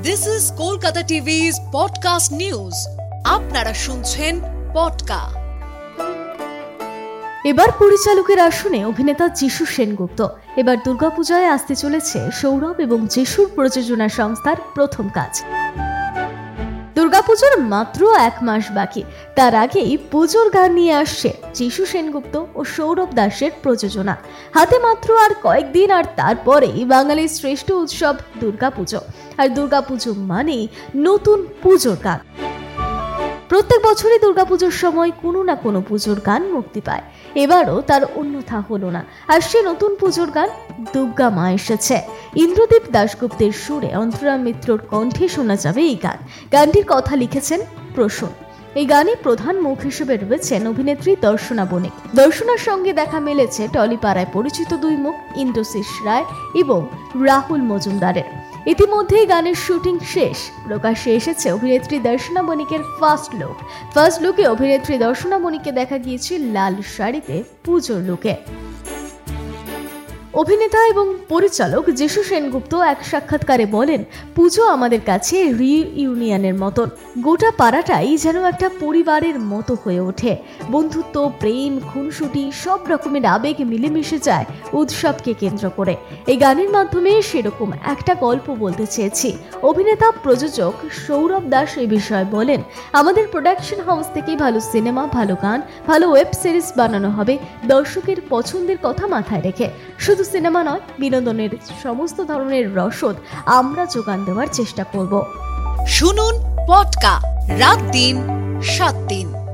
This is Kolkata TV's podcast news. আপনারা শুনছেন পডকা। এবার পরিচালকের আসনে অভিনেতা যিশু সেনগুপ্ত। এবার দুর্গাপূজায় আসতে চলেছে সৌরভ এবং যিশুর প্রযোজনা সংস্থার প্রথম কাজ। দুর্গাপুজোর মাত্র 1 মাস বাকি, তার আগেই পুজোর গান নিয়ে আসছে যিশু সেনগুপ্ত ও সৌরভ দাসের প্রযোজনা। হাতে মাত্র আর কয়েকদিন, আর তারপরেই বাঙালির শ্রেষ্ঠ উৎসব দুর্গাপুজো। আর দুর্গাপুজো মানেই নতুন পুজোর গান। প্রত্যেক বছরই দুর্গাপুজোর সময় কোনো না কোনো পুজোর গান মুক্তি পায়, এবারও তার অন্যথা হলো না। আর সে নতুন পুজোর গান দুর্গা মা এসেছে। ইন্দ্রদীপ দাশগুপ্তের সুরে অন্তরা মিত্রর কণ্ঠে শোনা যাবে এই গান। গানটির কথা লিখেছেন প্রসূন। এই গানে প্রধান মুখ হিসেবে রয়েছেন অভিনেত্রী দর্শনা বণিক। দর্শনার সঙ্গে দেখা মিলেছে টলিপাড়ায় পরিচিত দুই মুখ ইন্দ্রশিস রায় এবং রাহুল মজুমদারের। ইতিমধ্যেই গানের শুটিং শেষ। প্রকাশ্যে এসেছে অভিনেত্রী দর্শনা বণিকের ফার্স্ট লুকে অভিনেত্রী দর্শনা বণিককে দেখা গিয়েছে লাল শাড়িতে পুজোর লুকে। অভিনেতা এবং পরিচালক যিশু সেনগুপ্ত এক সাক্ষাৎকারে বলেন, পুজো আমাদের কাছে রিইউনিয়নের মতন। গোটা পাড়াটাই যেন একটা পরিবারের মতো হয়ে ওঠে। বন্ধুত্ব, প্রেম, খুনসুটি সব রকমের আবেগ মিলেমিশে যায় উৎসবকে কেন্দ্র করে। এই গানের মাধ্যমে সেরকম একটা গল্প বলতে চেয়েছি। অভিনেতা প্রযোজক সৌরভ দাস এই বিষয়ে বলেন, আমাদের প্রোডাকশন হাউস থেকে ভালো সিনেমা, ভালো গান, ভালো ওয়েব সিরিজ বানানো হবে দর্শকের পছন্দের কথা মাথায় রেখে। শুধু সিনেমা নয়, বিনোদনের সমস্ত ধরনের রসদ আমরা যোগান দেওয়ার চেষ্টা করব। শুনুন পডকা রাত দিন 7 দিন।